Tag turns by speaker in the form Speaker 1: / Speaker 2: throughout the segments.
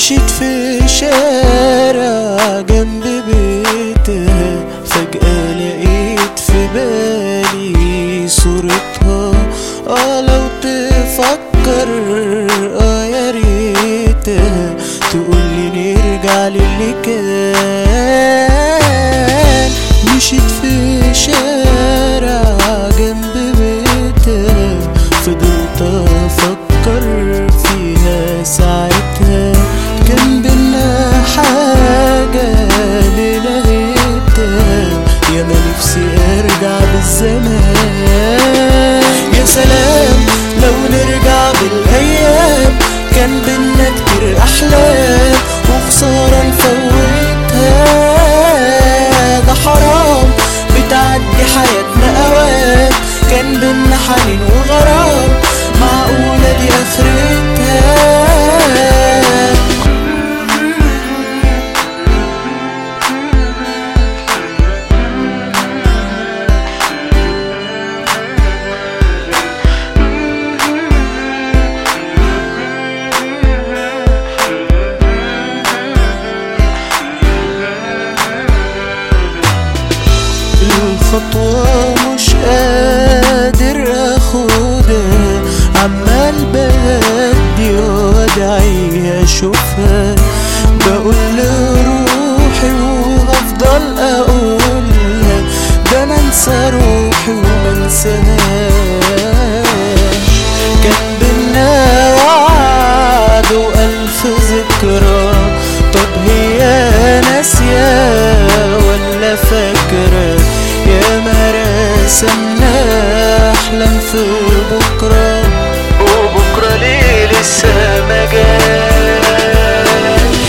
Speaker 1: مشيت في شارع جنب بيتها، فجأة لقيت في بالي صورتها. لو تفكر يا ريتها تقولي نرجع للي كان. مشيت في شارع جنب بيتها، فضلت افكر فيها ساعتها. كان بينا حاجة لنهيتها، يا ما نفسي ارجع بالزمان. يا سلام لو نرجع بالايام، كان بينا كتير احلام وخسارة نفوتها. ده حرام بتعدي حياتنا اوقات، كان بينا حنين وغرام، معقولة دي اخرتها؟ الخطوة مش قادر اخدها، عمال بدي وادعي اشوفها. بقول لروحي وافضل اقولها، ده انا انسى روحي وما انساهاش. كان بينا وعد والف ذكرى، طب هي ناسية ولا فاكرة؟ يا ما رسمنا احلام في بكرة، وبكرة ليه لسه ما جاش.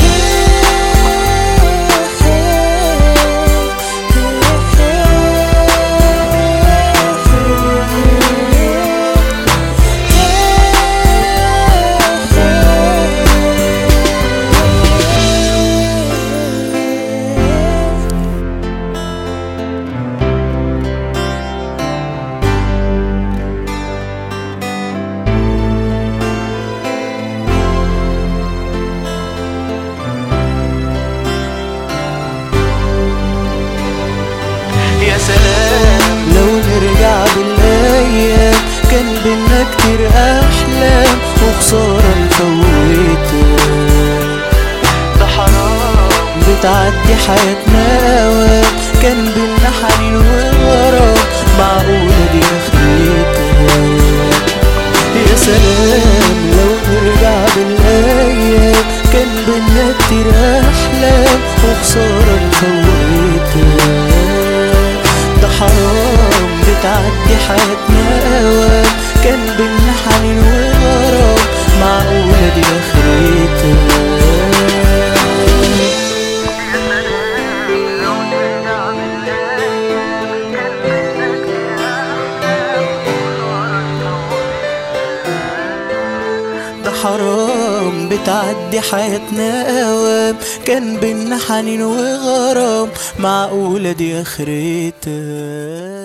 Speaker 1: يا سلام لو نرجع بالايام، كان بينا كتير احلام وخسارة نفوتها. ده حرام بتعدي حياتنا اوقات، كان بينا حنين وغرام، معقولة دي اخرتها؟ يا سلام لو نرجع بالايام، كان بينا كتير احلام وخسارة نفوتها. ده حرام بتعدي حياتنا اوقات، كان بينا حنين وغرام، معقولة دي اخرتها؟ ده حرام بتعدي حياتنا اوقات، كان بينا حنين وغرام، معقولة دي اخرتها؟